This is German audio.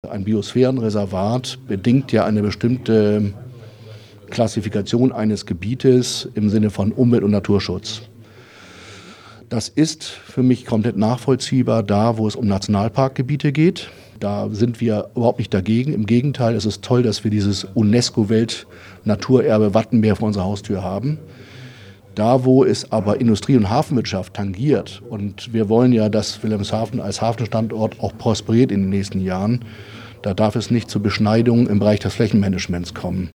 Ein Biosphärenreservat bedingt ja eine bestimmte Klassifikation eines Gebietes im Sinne von Umwelt- und Naturschutz. Das ist für mich komplett nachvollziehbar da, wo es um Nationalparkgebiete geht. Da sind wir überhaupt nicht dagegen. Im Gegenteil, es ist toll, dass wir dieses UNESCO-Weltnaturerbe Wattenmeer vor unserer Haustür haben. Da, wo es aber Industrie- und Hafenwirtschaft tangiert, und wir wollen ja, dass Wilhelmshaven als Hafenstandort auch prosperiert in den nächsten Jahren, da darf es nicht zu Beschneidungen im Bereich des Flächenmanagements kommen.